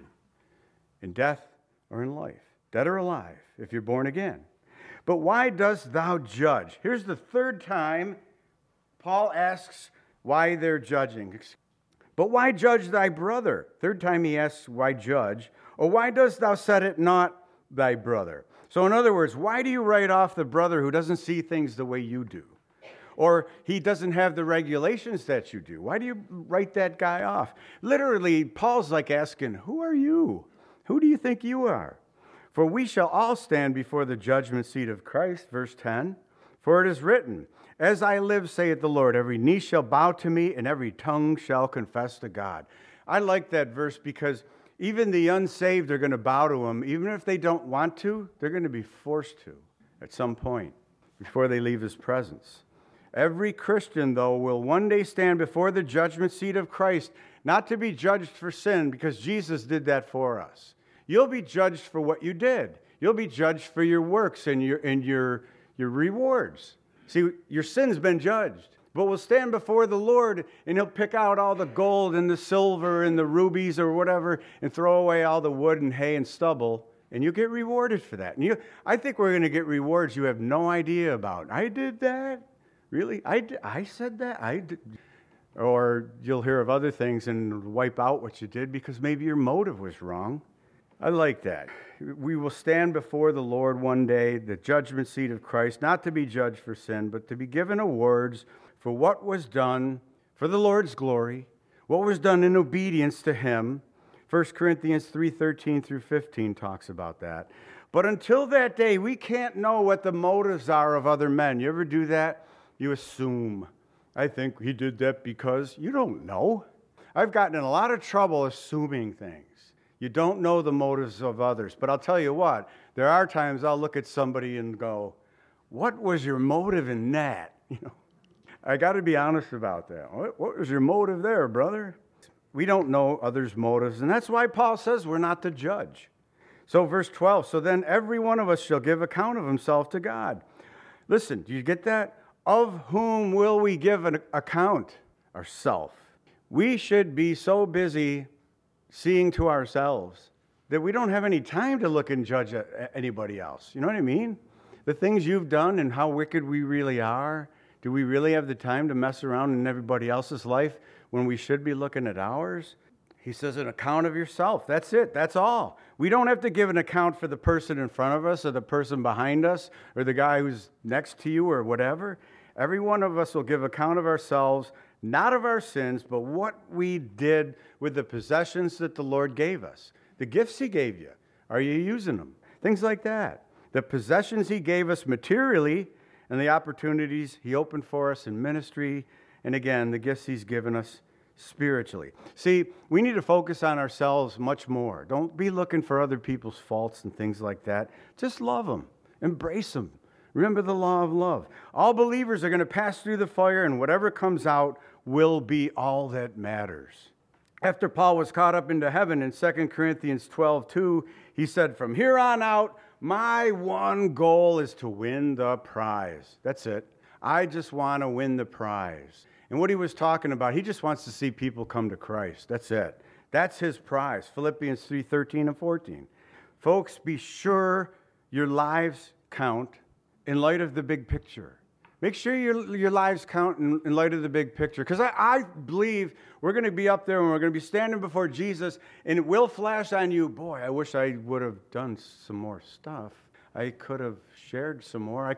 In death or in life, dead or alive, if you're born again. But why dost thou judge? Here's the third time Paul asks why they're judging. But why judge thy brother? Third time he asks, why judge? Or why dost thou set it not thy brother? So in other words, why do you write off the brother who doesn't see things the way you do? Or he doesn't have the regulations that you do. Why do you write that guy off? Literally, Paul's like asking, who are you? Who do you think you are? For we shall all stand before the judgment seat of Christ, verse 10. For it is written, as I live, saith the Lord, every knee shall bow to me, and every tongue shall confess to God. I like that verse because even the unsaved are going to bow to him. Even if they don't want to, they're going to be forced to at some point before they leave his presence. Every Christian, though, will one day stand before the judgment seat of Christ, not to be judged for sin, because Jesus did that for us. You'll be judged for what you did. You'll be judged for your works and your rewards. See, your sin's been judged. But we'll stand before the Lord, and he'll pick out all the gold and the silver and the rubies or whatever and throw away all the wood and hay and stubble, and you'll get rewarded for that. And I think we're going to get rewards you have no idea about. I did that? Really? I said that? I did. Or you'll hear of other things and wipe out what you did because maybe your motive was wrong. I like that. We will stand before the Lord one day, the judgment seat of Christ, not to be judged for sin, but to be given awards for what was done for the Lord's glory, what was done in obedience to him. 1 Corinthians 3:13 through 15 talks about that. But until that day, we can't know what the motives are of other men. You ever do that? You assume. I think he did that because you don't know. I've gotten in a lot of trouble assuming things. You don't know the motives of others. But I'll tell you what, there are times I'll look at somebody and go, what was your motive in that? I got to be honest about that. What was your motive there, brother? We don't know others' motives, and that's why Paul says we're not to judge. So verse 12, so then every one of us shall give account of himself to God. Listen, do you get that? Of whom will we give an account? Ourself. We should be so busy seeing to ourselves that we don't have any time to look and judge anybody else. You know what I mean? The things you've done and how wicked we really are. Do we really have the time to mess around in everybody else's life when we should be looking at ours? He says an account of yourself. That's it. That's all. We don't have to give an account for the person in front of us or the person behind us or the guy who's next to you or whatever. Every one of us will give account of ourselves, not of our sins, but what we did with the possessions that the Lord gave us. The gifts he gave you. Are you using them? Things like that. The possessions he gave us materially and the opportunities he opened for us in ministry, and again, the gifts he's given us spiritually. See, we need to focus on ourselves much more. Don't be looking for other people's faults and things like that. Just love them. Embrace them. Remember the law of love. All believers are going to pass through the fire, and whatever comes out will be all that matters. After Paul was caught up into heaven in 2 Corinthians 12:2, he said, from here on out, my one goal is to win the prize. That's it. I just want to win the prize. And what he was talking about, he just wants to see people come to Christ. That's it. That's his prize. Philippians 3:13 and 14. Folks, be sure your lives count in light of the big picture. Make sure your lives count in light of the big picture. Because I believe we're going to be up there and we're going to be standing before Jesus, and it will flash on you, boy, I wish I would have done some more stuff. I could have shared some more.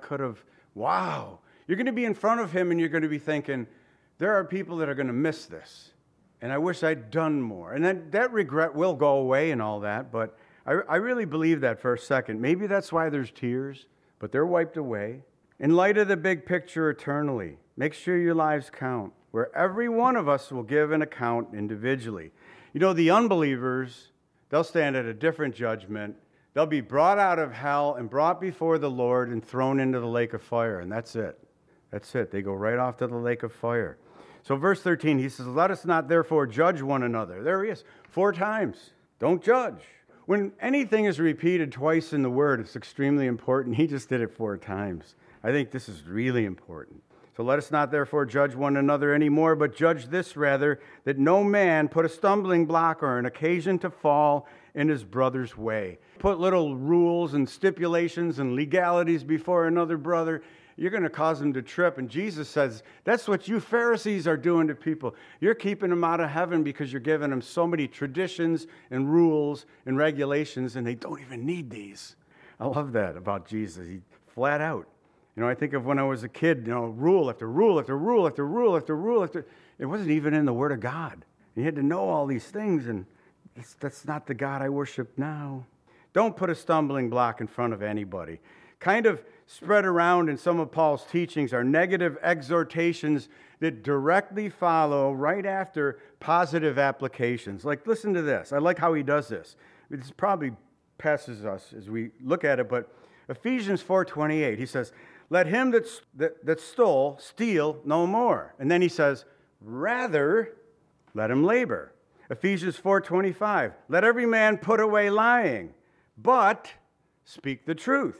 Wow. You're going to be in front of him and you're going to be thinking, there are people that are going to miss this. And I wish I'd done more. And then that regret will go away and all that, but I really believe that for a second. Maybe that's why there's tears, but they're wiped away. In light of the big picture eternally, make sure your lives count, where every one of us will give an account individually. You know, the unbelievers, they'll stand at a different judgment. They'll be brought out of hell and brought before the Lord and thrown into the lake of fire, and that's it. That's it. They go right off to the lake of fire. So verse 13, he says, let us not therefore judge one another. There he is, 4 times. Don't judge. When anything is repeated twice in the word, it's extremely important. He just did it 4 times. I think this is really important. So let us not therefore judge one another anymore, but judge this rather, that no man put a stumbling block or an occasion to fall in his brother's way. Put little rules and stipulations and legalities before another brother, you're going to cause them to trip. And Jesus says, that's what you Pharisees are doing to people. You're keeping them out of heaven because you're giving them so many traditions and rules and regulations, and they don't even need these. I love that about Jesus. He flat out. I think of when I was a kid, rule after rule after rule after rule after rule after. It wasn't even in the Word of God. You had to know all these things, and that's not the God I worship now. Don't put a stumbling block in front of anybody. Kind of spread around in some of Paul's teachings are negative exhortations that directly follow right after positive applications. Like, listen to this. I like how he does this. This probably passes us as we look at it, but Ephesians 4:28, he says, let him that stole steal no more. And then he says, rather, let him labor. Ephesians 4:25, let every man put away lying, but speak the truth.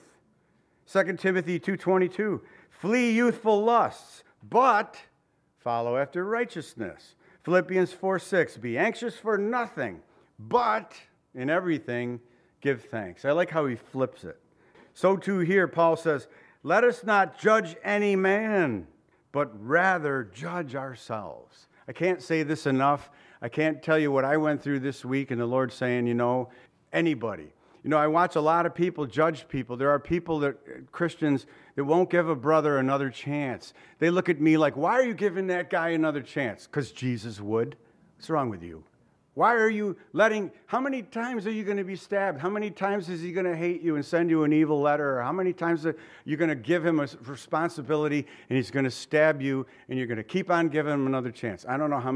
2 Timothy 2:22, flee youthful lusts, but follow after righteousness. Philippians 4:6, be anxious for nothing, but in everything give thanks. I like how he flips it. So too here, Paul says, let us not judge any man, but rather judge ourselves. I can't say this enough. I can't tell you what I went through this week, and the Lord's saying, anybody. I watch a lot of people judge people. There are people Christians, that won't give a brother another chance. They look at me like, why are you giving that guy another chance? Because Jesus would. What's wrong with you? Why are you how many times are you going to be stabbed? How many times is he going to hate you and send you an evil letter? Or how many times are you going to give him a responsibility and he's going to stab you and you're going to keep on giving him another chance? I don't know how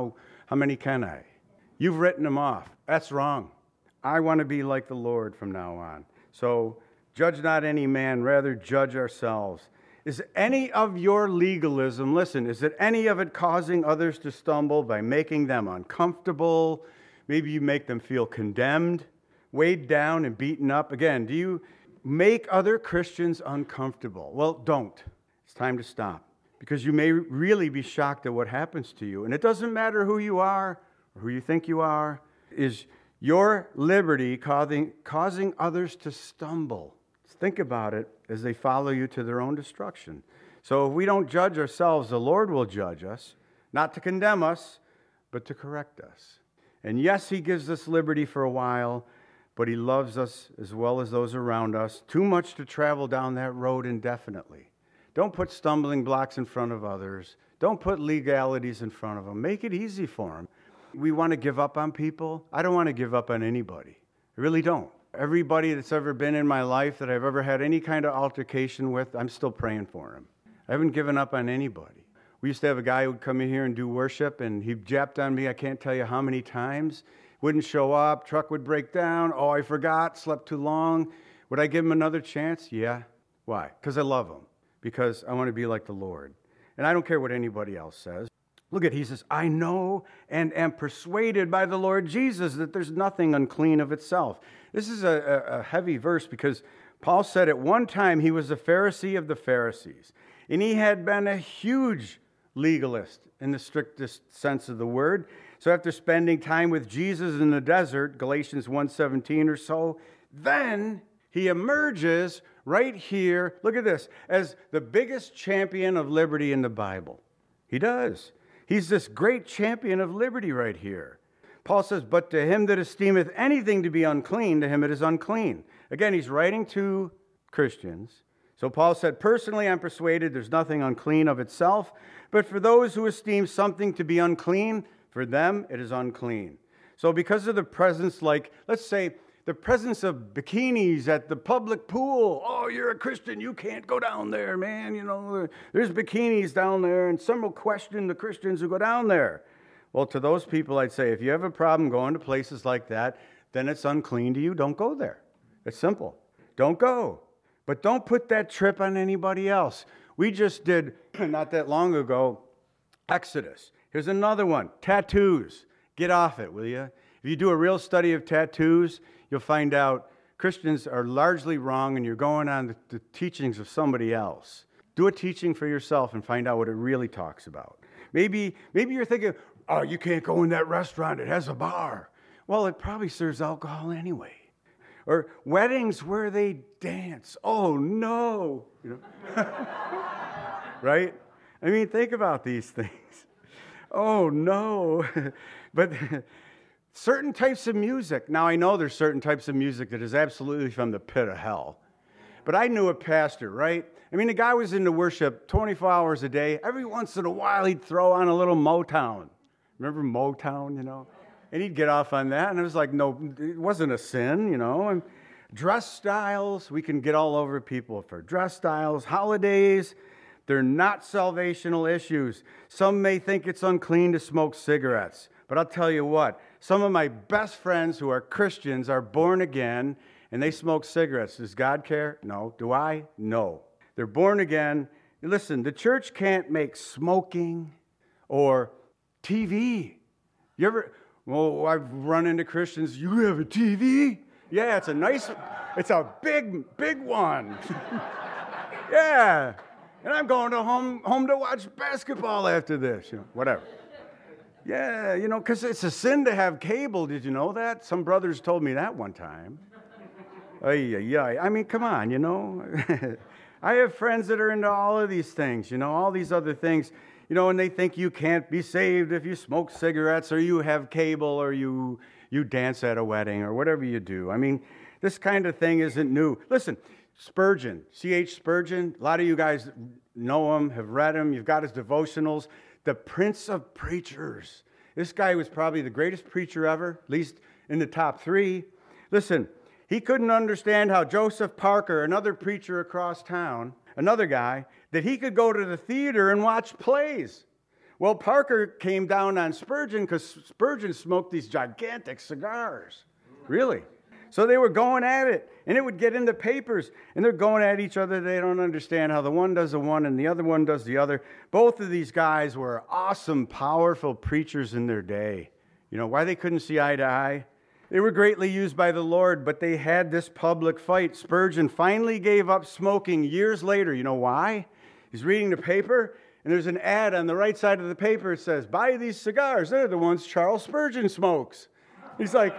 many can I? You've written him off. That's wrong. I want to be like the Lord from now on. So judge not any man, rather judge ourselves. Is any of your legalism, listen, is it any of it causing others to stumble by making them uncomfortable? Maybe you make them feel condemned, weighed down, and beaten up. Again, do you make other Christians uncomfortable? Well, don't. It's time to stop, because you may really be shocked at what happens to you. And it doesn't matter who you are or who you think you are. Is your liberty causing others to stumble? Think about it as they follow you to their own destruction. So if we don't judge ourselves, the Lord will judge us, not to condemn us, but to correct us. And yes, he gives us liberty for a while, but he loves us as well as those around us too much to travel down that road indefinitely. Don't put stumbling blocks in front of others. Don't put legalities in front of them. Make it easy for them. We want to give up on people. I don't want to give up on anybody. I really don't. Everybody that's ever been in my life that I've ever had any kind of altercation with, I'm still praying for him. I haven't given up on anybody. We used to have a guy who would come in here and do worship, and he japped on me, I can't tell you how many times. Wouldn't show up, truck would break down, I forgot, slept too long. Would I give him another chance? Yeah. Why? Because I love him. Because I want to be like the Lord. And I don't care what anybody else says. Look at, he says, I know and am persuaded by the Lord Jesus that there's nothing unclean of itself. This is a heavy verse because Paul said at one time he was a Pharisee of the Pharisees. And he had been a huge legalist in the strictest sense of the word. So after spending time with Jesus in the desert, Galatians 1:17 or so, then he emerges right here, look at this, as the biggest champion of liberty in the Bible. He does. He's this great champion of liberty right here. Paul says, but to him that esteemeth anything to be unclean, to him it is unclean. Again, he's writing to Christians. So Paul said, personally, I'm persuaded there's nothing unclean of itself, but for those who esteem something to be unclean, for them it is unclean. So because of the presence, let's say, the presence of bikinis at the public pool. Oh, you're a Christian, you can't go down there, man. There's bikinis down there, and some will question the Christians who go down there. Well, to those people, I'd say, if you have a problem going to places like that, then it's unclean to you. Don't go there. It's simple. Don't go. But don't put that trip on anybody else. We just did, not that long ago, Exodus. Here's another one, tattoos. Get off it, will you? If you do a real study of tattoos, you'll find out Christians are largely wrong and you're going on the teachings of somebody else. Do a teaching for yourself and find out what it really talks about. Maybe you're thinking, oh, you can't go in that restaurant, it has a bar. Well, it probably serves alcohol anyway. Or weddings where they dance. Oh, no. Right? I mean, think about these things. Oh, no. But certain types of music. Now, I know there's certain types of music that is absolutely from the pit of hell. But I knew a pastor, right? I mean, the guy was into worship 24 hours a day. Every once in a while, he'd throw on a little Motown. Remember Motown, And he'd get off on that. And it was like, no, it wasn't a sin, And dress styles, we can get all over people for dress styles. Holidays, they're not salvational issues. Some may think it's unclean to smoke cigarettes. But I'll tell you what, some of my best friends who are Christians are born again, and they smoke cigarettes. Does God care? No. Do I? No. They're born again. Listen, the church can't make smoking or TV. Well, I've run into Christians, you have a TV? Yeah, it's a big one. Yeah. And I'm going to home to watch basketball after this, whatever. Yeah, because it's a sin to have cable. Did you know that? Some brothers told me that one time. I mean, come on, I have friends that are into all of these things, all these other things, and they think you can't be saved if you smoke cigarettes or you have cable or you dance at a wedding or whatever you do. I mean, this kind of thing isn't new. Listen, Spurgeon, C.H. Spurgeon, a lot of you guys know him, have read him. You've got his devotionals. The Prince of Preachers. This guy was probably the greatest preacher ever, at least in the top 3. Listen, he couldn't understand how Joseph Parker, another preacher across town, another guy, that he could go to the theater and watch plays. Well, Parker came down on Spurgeon because Spurgeon smoked these gigantic cigars. Really. So they were going at it, and it would get in the papers, and they're going at each other. They don't understand how the one does the one and the other one does the other. Both of these guys were awesome, powerful preachers in their day. Why they couldn't see eye to eye? They were greatly used by the Lord, but they had this public fight. Spurgeon finally gave up smoking years later. You know why? He's reading the paper, and there's an ad on the right side of the paper. It says, buy these cigars. They're the ones Charles Spurgeon smokes. He's like,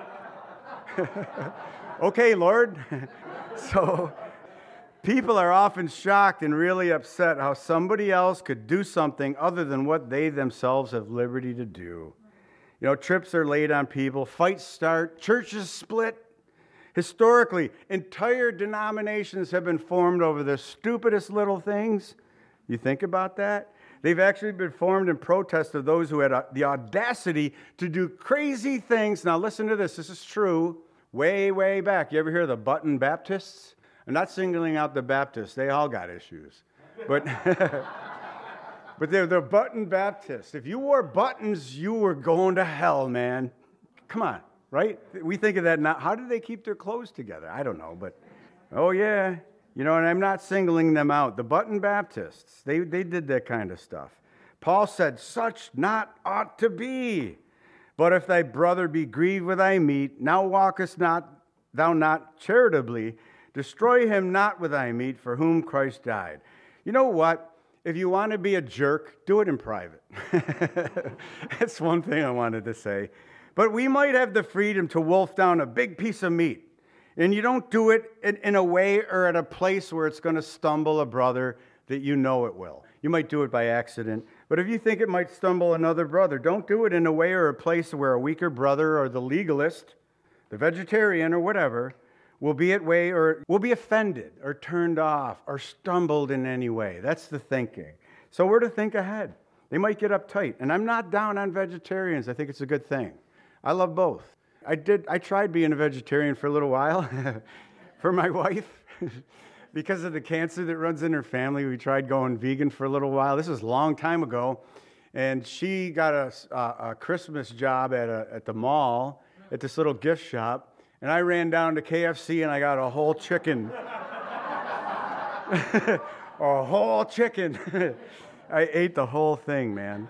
okay, Lord. So people are often shocked and really upset how somebody else could do something other than what they themselves have liberty to do. Trips are laid on people, fights start, churches split. Historically, entire denominations have been formed over the stupidest little things. You think about that? They've actually been formed in protest of those who had the audacity to do crazy things. Now listen to this. This is true. Way, way back. You ever hear of the Button Baptists? I'm not singling out the Baptists. They all got issues. But but they're the Button Baptists. If you wore buttons, you were going to hell, man. Come on, right? We think of that now. How did they keep their clothes together? I don't know, but oh yeah. And I'm not singling them out. The Button Baptists, they did that kind of stuff. Paul said, such not ought to be. But if thy brother be grieved with thy meat, now walkest thou not charitably, destroy him not with thy meat, for whom Christ died. You know what? If you want to be a jerk, do it in private. That's one thing I wanted to say. But we might have the freedom to wolf down a big piece of meat. And you don't do it in a way or at a place where it's going to stumble a brother that you know it will. You might do it by accident. But if you think it might stumble another brother, don't do it in a way or a place where a weaker brother or the legalist, the vegetarian or whatever, will be at way or will be offended or turned off or stumbled in any way. That's the thinking. So we're to think ahead. They might get uptight. And I'm not down on vegetarians. I think it's a good thing. I love both. I tried being a vegetarian for a little while for my wife. Because of the cancer that runs in her family, we tried going vegan for a little while. This was a long time ago. And she got a Christmas job at the mall, at this little gift shop. And I ran down to KFC and I got a whole chicken. A whole chicken. I ate the whole thing, man.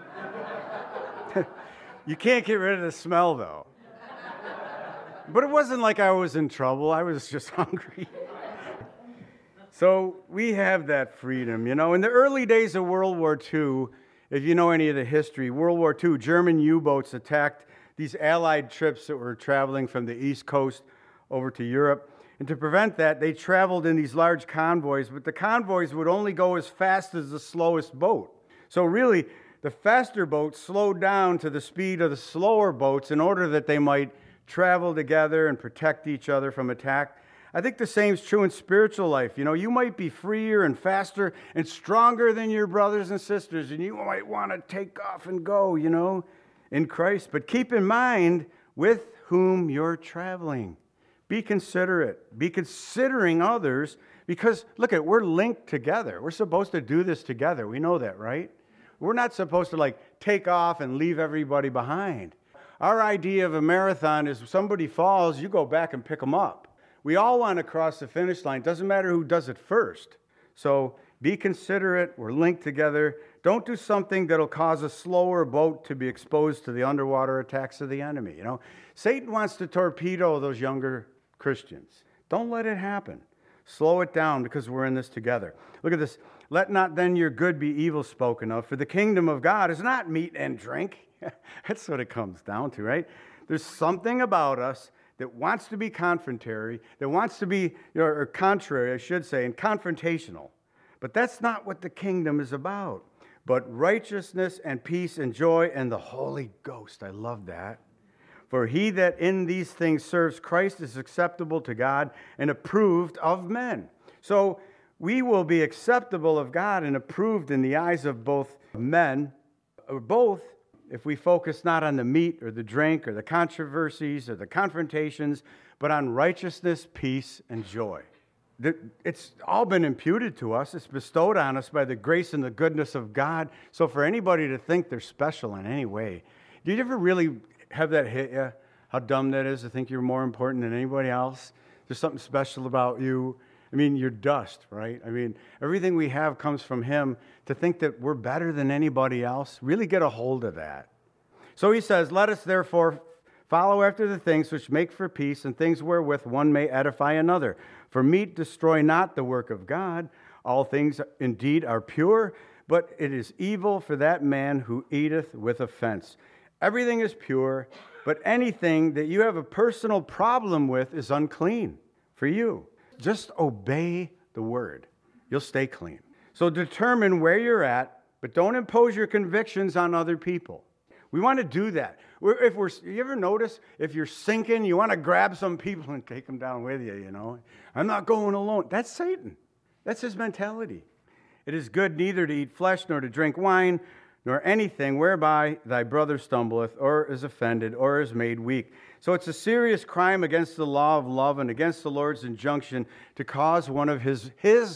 You can't get rid of the smell, though. But it wasn't like I was in trouble. I was just hungry. So we have that freedom, In the early days of World War II, if you know any of the history, World War II, German U-boats attacked these Allied trips that were traveling from the East Coast over to Europe. And to prevent that, they traveled in these large convoys, but the convoys would only go as fast as the slowest boat. So really, the faster boats slowed down to the speed of the slower boats in order that they might travel together and protect each other from attack. I think the same is true in spiritual life. You know, you might be freer and faster and stronger than your brothers and sisters, and you might want to take off and go, you know, in Christ. But keep in mind with whom you're traveling. Be considerate. Be considering others because, look at, we're linked together. We're supposed to do this together. We know that, right? We're not supposed to, like, take off and leave everybody behind. Our idea of a marathon is if somebody falls, you go back and pick them up. We all want to cross the finish line. Doesn't matter who does it first. So be considerate. We're linked together. Don't do something that'll cause a slower boat to be exposed to the underwater attacks of the enemy. You know, Satan wants to torpedo those younger Christians. Don't let it happen. Slow it down because we're in this together. Look at this. Let not then your good be evil spoken of, for the kingdom of God is not meat and drink. That's what it comes down to, right? There's something about us that wants to be confrontatory, that wants to be, or contrary, I should say, and confrontational. But that's not what the kingdom is about. But righteousness and peace and joy and the Holy Ghost. I love that. For he that in these things serves Christ is acceptable to God and approved of men. So we will be acceptable of God and approved in the eyes of both men, or both, if we focus not on the meat or the drink or the controversies or the confrontations, but on righteousness, peace, and joy. It's all been imputed to us. It's bestowed on us by the grace and the goodness of God. So for anybody to think they're special in any way, did you ever really have that hit you? How dumb that is to think you're more important than anybody else? There's something special about you. I mean, you're dust, right? I mean, everything we have comes from Him. To think that we're better than anybody else, really get a hold of that. So he says, let us therefore follow after the things which make for peace and things wherewith one may edify another. For meat destroy not the work of God. All things indeed are pure, but it is evil for that man who eateth with offense. Everything is pure, but anything that you have a personal problem with is unclean for you. Just obey the word. You'll stay clean. So determine where you're at, but don't impose your convictions on other people. We want to do that. You ever notice if you're sinking, you want to grab some people and take them down with you, you know? I'm not going alone. That's Satan. That's his mentality. It is good neither to eat flesh nor to drink wine, nor anything whereby thy brother stumbleth, or is offended, or is made weak. So it's a serious crime against the law of love and against the Lord's injunction to cause one of his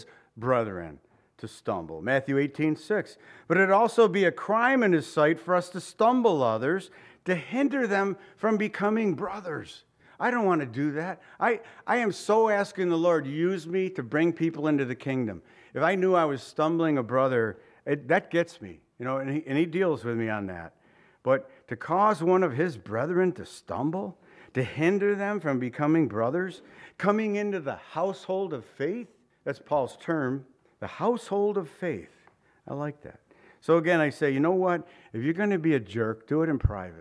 brethren to stumble. Matthew 18:6. But it'd also be a crime in his sight for us to stumble others, to hinder them from becoming brothers. I don't want to do that. I am so asking the Lord, use me to bring people into the kingdom. If I knew I was stumbling a brother, that gets me, you know, and he deals with me on that. But to cause one of his brethren to stumble, to hinder them from becoming brothers, coming into the household of faith, that's Paul's term, the household of faith. I like that. So again, I say, you know what? If you're going to be a jerk, do it in private.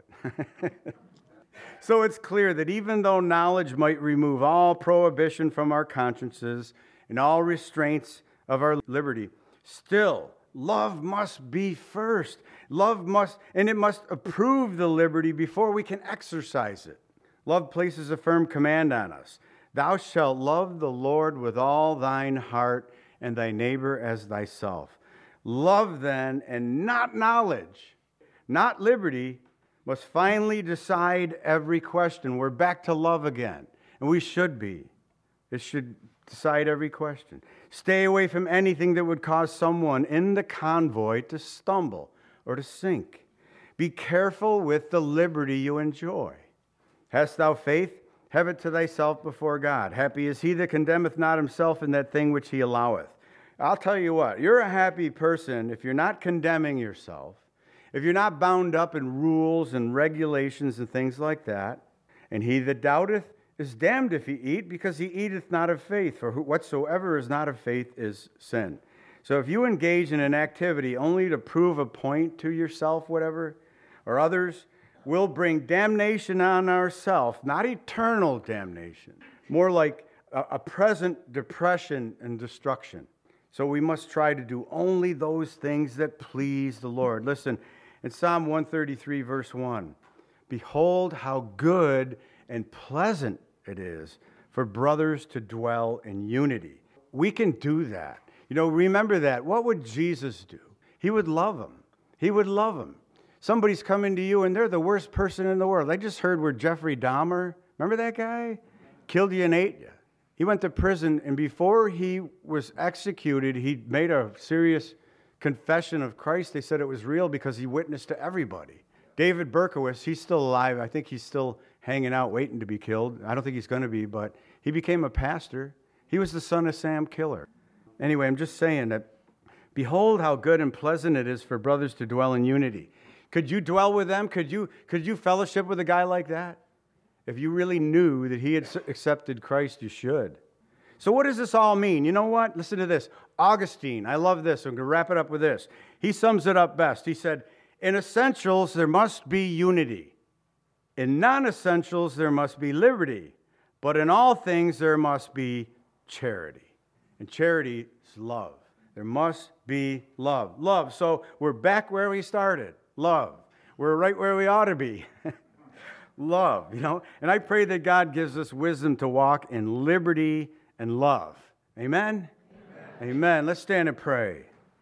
So it's clear that even though knowledge might remove all prohibition from our consciences and all restraints of our liberty, still, love must be first. It must approve the liberty before we can exercise it. Love places a firm command on us. Thou shalt love the Lord with all thine heart and thy neighbor as thyself. Love then, and not knowledge, not liberty, must finally decide every question. We're back to love again, and we should be. It should decide every question. Stay away from anything that would cause someone in the convoy to stumble or to sink. Be careful with the liberty you enjoy. Hast thou faith? Have it to thyself before God. Happy is he that condemneth not himself in that thing which he alloweth. I'll tell you what, you're a happy person if you're not condemning yourself, if you're not bound up in rules and regulations and things like that. And he that doubteth is damned if he eat, because he eateth not of faith. For whatsoever is not of faith is sin. So if you engage in an activity only to prove a point to yourself, whatever, or others, we'll bring damnation on ourselves, not eternal damnation, more like a present depression and destruction. So we must try to do only those things that please the Lord. Listen, in Psalm 133, verse 1, behold how good and pleasant it is for brothers to dwell in unity. We can do that. Remember that. What would Jesus do? He would love them. He would love them. Somebody's coming to you and they're the worst person in the world. I just heard where Jeffrey Dahmer, remember that guy? Killed you and ate you. He went to prison, and before he was executed, he made a serious confession of Christ. They said it was real because he witnessed to everybody. David Berkowitz, he's still alive. I think he's still hanging out waiting to be killed. I don't think he's going to be, but he became a pastor. He was the son of Sam Killer. Anyway, I'm just saying that, behold how good and pleasant it is for brothers to dwell in unity. Could you dwell with them? Could you fellowship with a guy like that? If you really knew that he had accepted Christ, you should. So what does this all mean? You know what? Listen to this. Augustine, I love this. I'm going to wrap it up with this. He sums it up best. He said, in essentials, there must be unity. In non-essentials, there must be liberty. But in all things, there must be charity. And charity is love. There must be love. Love. So we're back where we started. Love. We're right where we ought to be. Love, And I pray that God gives us wisdom to walk in liberty and love. Amen? Amen. Amen. Let's stand and pray.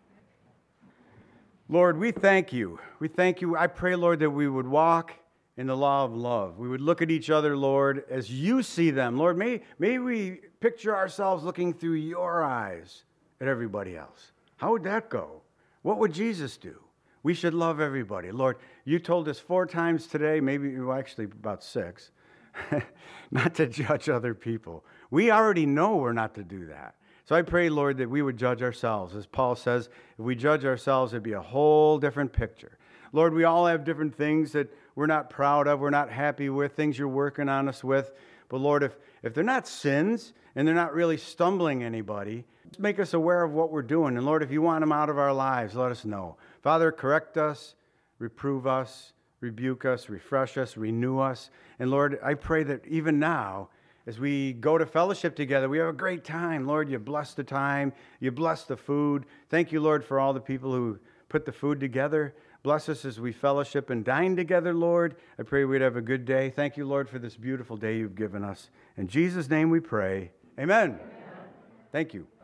Lord, we thank you. We thank you. I pray, Lord, that we would walk in the law of love. We would look at each other, Lord, as you see them. Lord, may we picture ourselves looking through your eyes at everybody else. How would that go? What would Jesus do? We should love everybody. Lord, you told us 4 times today, actually about 6, not to judge other people. We already know we're not to do that. So I pray, Lord, that we would judge ourselves. As Paul says, if we judge ourselves, it'd be a whole different picture. Lord, we all have different things that we're not proud of, we're not happy with, things you're working on us with. But Lord, if they're not sins and they're not really stumbling anybody, make us aware of what we're doing. And Lord, if you want them out of our lives, let us know. Father, correct us, reprove us, rebuke us, refresh us, renew us. And Lord, I pray that even now, as we go to fellowship together, we have a great time. Lord, you bless the time. You bless the food. Thank you, Lord, for all the people who put the food together. Bless us as we fellowship and dine together, Lord. I pray we'd have a good day. Thank you, Lord, for this beautiful day you've given us. In Jesus' name we pray. Amen. Amen. Thank you.